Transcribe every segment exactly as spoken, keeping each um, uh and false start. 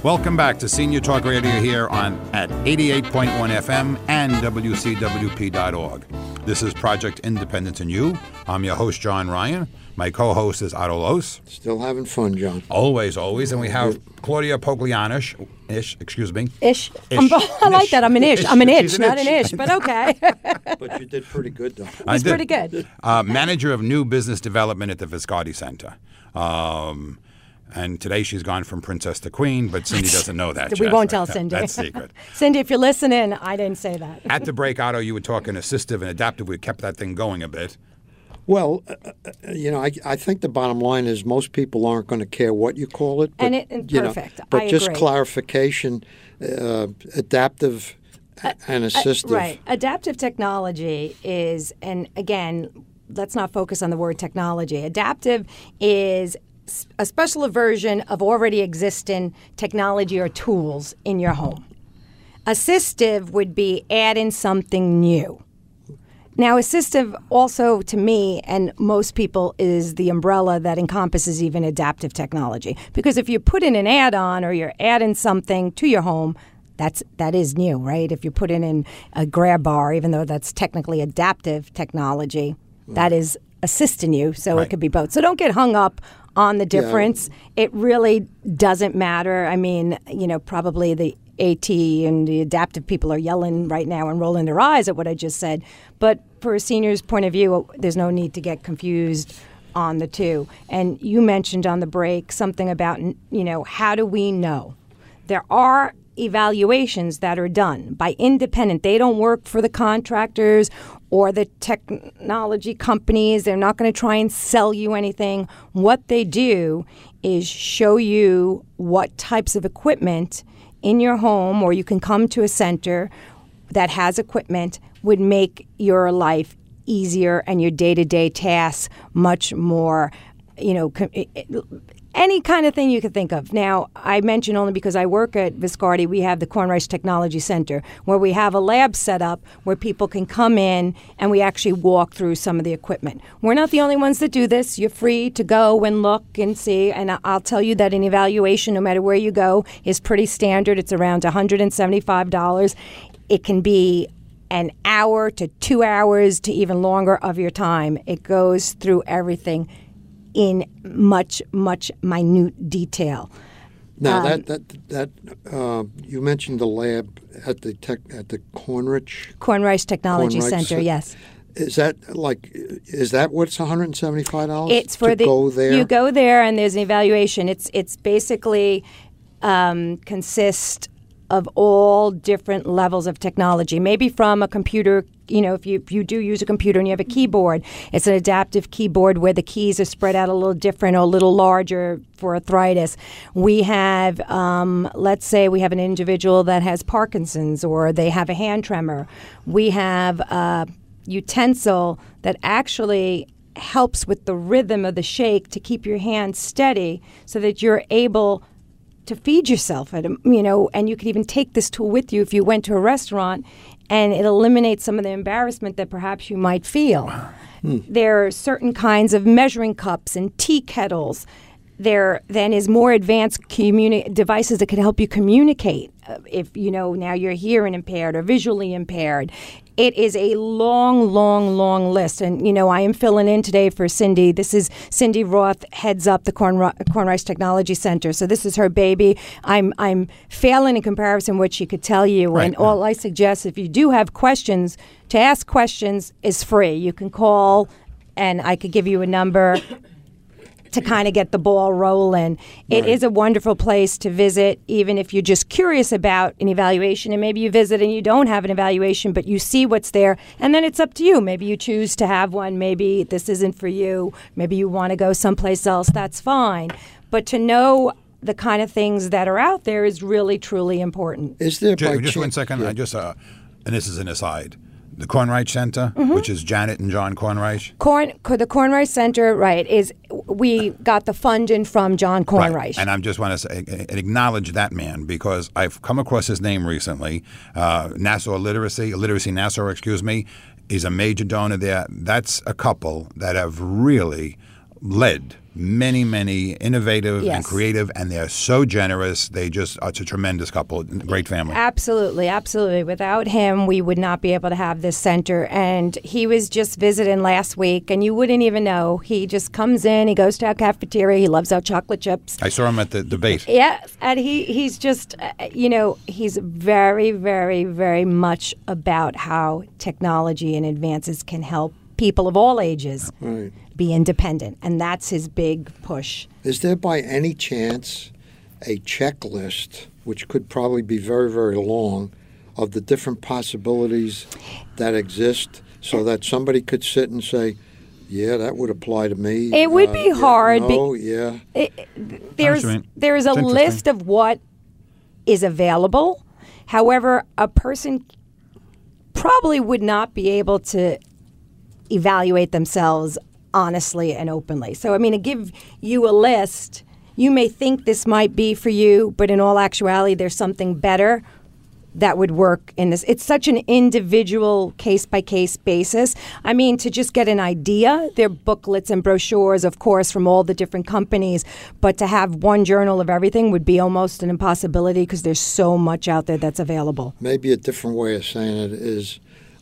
Welcome back to Senior Talk Radio here on at eighty-eight point one F M and W C W P dot org. This is Project Independence and You. I'm your host, John Ryan. My co-host is Otto Los. Still having fun, John. Always, always. And we have Claudia Poglianish, ish, excuse me. Ish. Ish. I'm, I like that. I'm an ish. Ish. I'm an She's itch, an not itch. an ish, but okay. But you did pretty good, though. It was did. pretty good. Uh, manager of New Business Development at the Viscardi Center. Um, and today she's gone from princess to queen, but Cindy doesn't know that We yet. won't tell Cindy. That's secret. Cindy, if you're listening, I didn't say that. At the break, Otto, you were talking assistive and adaptive. We kept that thing going a bit. Well, uh, uh, you know, I, I think the bottom line is most people aren't going to care what you call it. But, And it- and you know, perfect. but I just agree. clarification, uh, adaptive and assistive. Uh, right. Adaptive technology is, and again, let's not focus on the word technology. Adaptive is s- a special version of already existing technology or tools in your home. Assistive would be adding something new. Now, assistive also, to me and most people, is the umbrella that encompasses even adaptive technology. Because if you put in an add-on or you're adding something to your home, that's that is new, right? If you're putting in a grab bar, even though that's technically adaptive technology, that is assisting you. So Right. it could be both. So don't get hung up on the difference. It really doesn't matter. I mean, you know, probably the AT and the adaptive people are yelling right now and rolling their eyes at what I just said. But for a senior's point of view, there's no need to get confused on the two. And you mentioned on the break something about, you know, how do we know? There are evaluations that are done by independent. They don't work for the contractors or the technology companies. They're not going to try and sell you anything. What they do is show you what types of equipment in your home, or you can come to a center that has equipment, would make your life easier and your day-to-day tasks much more, you know, com- any kind of thing you could think of. Now, I mention only because I work at Viscardi, we have the Kornreich Technology Center, where we have a lab set up where people can come in and we actually walk through some of the equipment. We're not the only ones that do this. You're free to go and look and see. And I- I'll tell you that an evaluation, no matter where you go, is pretty standard. It's around one hundred seventy-five dollars. It can be an hour to two hours to even longer of your time. It goes through everything in much, much minute detail. Now, Um, that that that uh, you mentioned the lab at the tech at the Kornreich. Kornreich Technology Kornreich Center, Cen- yes. Is that like? Is that what's one hundred seventy-five dollars? It's for to the go there. you go there and there's an evaluation. It's it's basically um, consists of all different levels of technology. Maybe from a computer, you know, if you if you do use a computer and you have a keyboard, it's an adaptive keyboard where the keys are spread out a little different or a little larger for arthritis. We have, um, let's say we have an individual that has Parkinson's or they have a hand tremor. We have a utensil that actually helps with the rhythm of the shake to keep your hand steady so that you're able to feed yourself, at a, you know, and you could even take this tool with you if you went to a restaurant, and it eliminates some of the embarrassment that perhaps you might feel. Hmm. There are certain kinds of measuring cups and tea kettles. There then is more advanced communi- devices that can help you communicate. Uh, if, you know, now you're hearing impaired or visually impaired. It is a long, long, long list. And, you know, I am filling in today for Cindy. This is Cindy Roth, heads up the Korn- Kornreich Technology Center. So this is her baby. I'm I'm failing in comparison what she could tell you. Right. And all I suggest, if you do have questions, to ask questions is free. You can call, and I could give you a number to kind of get the ball rolling. It Right. is a wonderful place to visit, even if you're just curious about an evaluation, and maybe you visit and you don't have an evaluation, but you see what's there, and then it's up to you. Maybe you choose to have one. Maybe this isn't for you. Maybe you want to go someplace else. That's fine. But to know the kind of things that are out there is really, truly important. Is there Ju- by just chan- one second. Yeah. I just, uh, and this is an aside. The Kornreich Center, Mm-hmm. which is Janet and John Kornreich. Corn, the Kornreich Center, right, is we got the funding from John Kornreich. Right. And I just want to say, acknowledge that man because I've come across his name recently. Uh, Nassau Literacy, Literacy Nassau, excuse me, is a major donor there. That's a couple that have really led many, many innovative Yes. and creative, and they're so generous. They just, it's a tremendous couple, great family. Absolutely, absolutely. Without him, we would not be able to have this center. And he was just visiting last week, and you wouldn't even know. He just comes in, he goes to our cafeteria, he loves our chocolate chips. I saw him at the debate. Yes, and he, he's just, uh, you know, he's very, very, very much about how technology and advances can help people of all ages Right. be independent. And that's his big push. Is there by any chance a checklist, which could probably be very, very long, of the different possibilities that exist so that somebody could sit and say, yeah, that would apply to me. It would be yeah, hard, No, yeah. It, there's what you mean. there is a It's interesting. list of what is available. However, a person probably would not be able to evaluate themselves honestly and openly. So, I mean, to give you a list, you may think this might be for you, but in all actuality, there's something better that would work in this. It's such an individual case-by-case basis. I mean, to just get an idea, there are booklets and brochures, of course, from all the different companies, but to have one journal of everything would be almost an impossibility because there's so much out there that's available. Maybe a different way of saying it is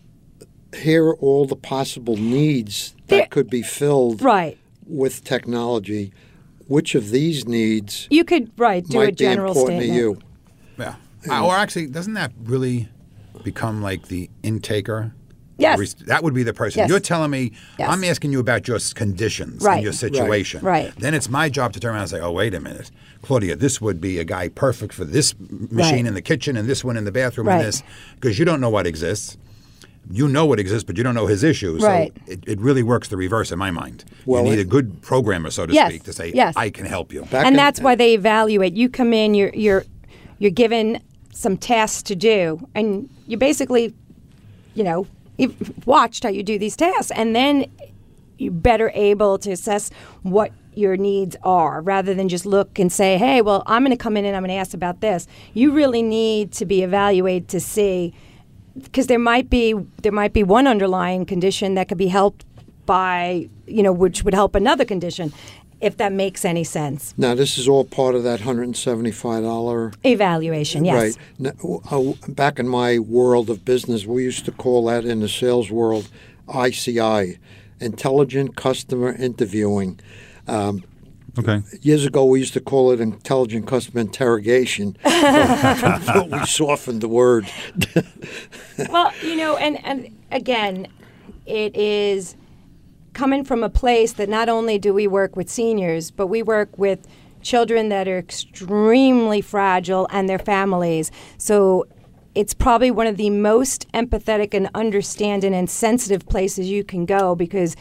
here are all the possible needs that There- could be filled Right. with technology. Which of these needs You could, right, do might a general be important statement. to you? Yeah. Uh, Or actually, doesn't that really become like the intaker? Yes. Re- That would be the person. Yes. You're telling me, Yes. I'm asking you about your s- conditions Right. and your situation. Right. Right. Then it's my job to turn around and say, oh, wait a minute. Claudia, this would be a guy perfect for this m- machine Right. in the kitchen and this one in the bathroom Right. and this. Because you don't know what exists. You know what exists, but you don't know his issues. Right. So it, it really works the reverse in my mind. Well, you need it- a good programmer, so to Yes. speak, to say, Yes. I can help you. Back And in- that's why they evaluate. You come in, you're you're you're given some tasks to do, and you basically, you know, you've watched how you do these tasks, and then you're better able to assess what your needs are rather than just look and say, hey, well, I'm going to come in and I'm going to ask about this. You really need to be evaluated to see, because there might be there might be one underlying condition that could be helped by, you know, which would help another condition, if that makes any sense. Now, this is all part of that one hundred seventy-five dollars. Evaluation, yes. Right. Now, uh, back in my world of business, we used to call that in the sales world I C I, Intelligent Customer Interviewing. Um, Okay. years ago, we used to call it Intelligent Customer Interrogation, but, but we softened the word. Well, you know, and, and again, it is coming from a place that not only do we work with seniors, but we work with children that are extremely fragile and their families. So it's probably one of the most empathetic and understanding and sensitive places you can go, because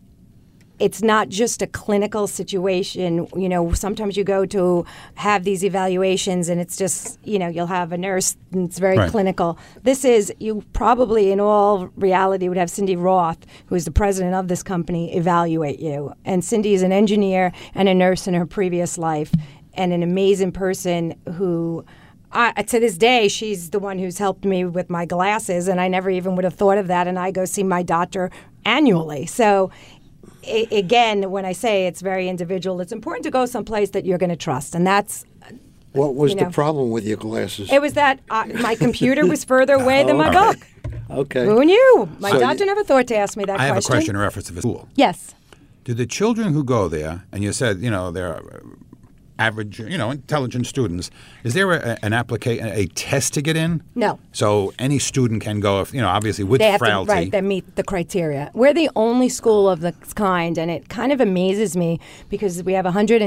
it's not just a clinical situation. You know, sometimes you go to have these evaluations and it's just, you know, you'll have a nurse and it's very Right. clinical. This is, you probably in all reality would have Cindy Roth, who is the president of this company, evaluate you. And Cindy is an engineer and a nurse in her previous life and an amazing person who, I, to this day, she's the one who's helped me with my glasses, and I never even would have thought of that, and I go see my doctor annually. So I, again, when I say it's very individual, it's important to go someplace that you're going to trust, and that's. What was You the know. problem with your glasses? It was that uh, my computer was further away than my Oh, okay. book. Okay. Who knew? My So doctor you- never thought to ask me that I have question. a question in reference to the school. Yes. Do the children who go there, and you said, you know, they're uh, average, you know, intelligent students, is there a, an application, a test to get in? No. So any student can go, if you know, obviously with They have frailty. to, right, they meet the criteria. We're the only school of this kind, and it kind of amazes me because we have one hundred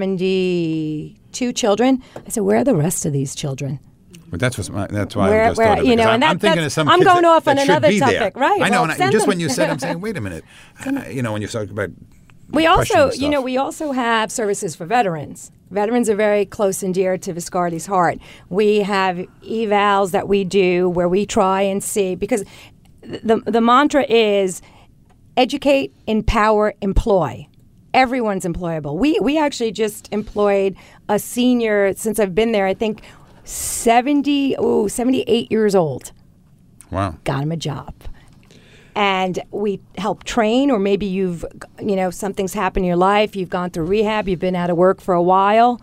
seventy-two children. I said, where are the rest of these children? But that's what's my, that's why Where- I just where- thought of it. you know, 'cause I'm, and that- I'm thinking that's- of some I'm kids going that, off on that should another be there. topic. Right, I know, well, and I, send just them. when you said, I'm saying, wait a minute. Uh, you know, when you talk about We also, questioning you know, stuff. we also have services for veterans. Veterans are very close and dear to Viscardi's heart. We have evals that we do where we try and see, because the the mantra is educate, empower, employ. Everyone's employable. We we actually just employed a senior since I've been there. I think seventy, oh, seventy-eight years old. wow. Got him a job. and we help train, or maybe you've, you know, something's happened in your life, you've gone through rehab, you've been out of work for a while.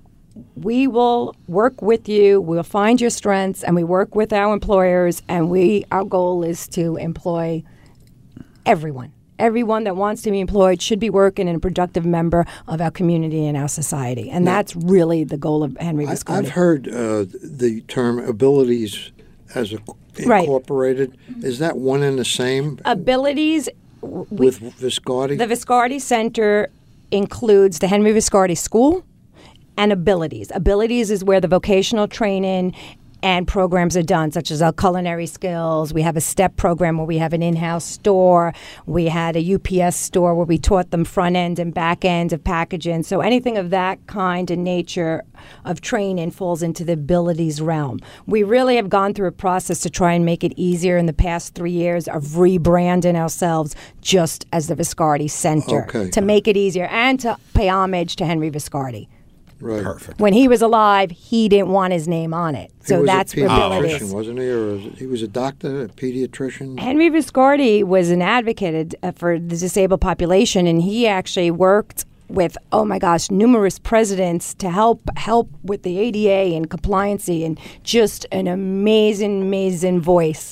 We will work with you, we'll find your strengths, and we work with our employers, and we our goal is to employ everyone. Everyone that wants to be employed should be working and a productive member of our community and our society. And now, that's really the goal of Henry Viscardi. I've heard uh, the term abilities as a, incorporated. Right. Is that one and the same? Abilities. We, with Viscardi? The Viscardi Center includes the Henry Viscardi School and abilities. Abilities is where the vocational training and programs are done, such as our culinary skills. We have a STEP program where we have an in-house store. We had a U P S store where we taught them front end and back end of packaging. So anything of that kind and nature of training falls into the abilities realm. We really have gone through a process to try and make it easier in the past three years of rebranding ourselves just as the Viscardi Center okay. to make it easier and to pay homage to Henry Viscardi. Right. Perfect. When he was alive, he didn't want his name on it. So he was that's a where Bill pediatrician, is. wasn't he? Or was it, he was a doctor, a pediatrician? Henry Viscardi was an advocate uh, for the disabled population, and he actually worked with, oh my gosh, numerous presidents to help help with the A D A and compliancy, and just an amazing, amazing voice.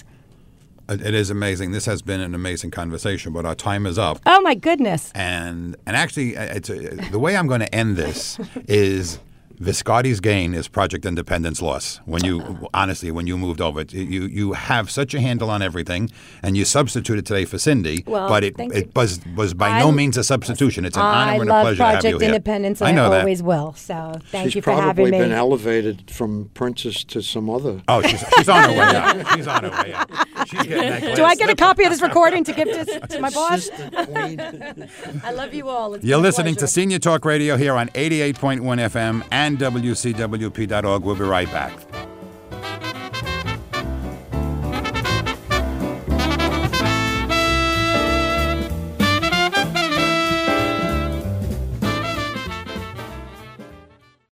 It is amazing. This has been an amazing conversation, but our time is up. Oh my goodness! And and actually, it's a, the way I'm going to end this is Viscardi's gain is Project Independence loss. When you honestly, when you moved over, you you have such a handle on everything, and you substituted today for Cindy. Well, but it thank it you. was was by I- no means a substitution. It's an I honor and a love pleasure to have Project you here. Independence, I and know I that. always will. So thank She's you for probably having me. been elevated from princess to some other. Oh, she's, she's on her way out. She's on her way out. She's getting that Do I get a slipper. copy of this recording to give to, to my boss? Assistant queen. I love you all. It's You're been a listening to pleasure. Senior Talk Radio here on eighty-eight point one F M and W C W P dot org. We'll be right back.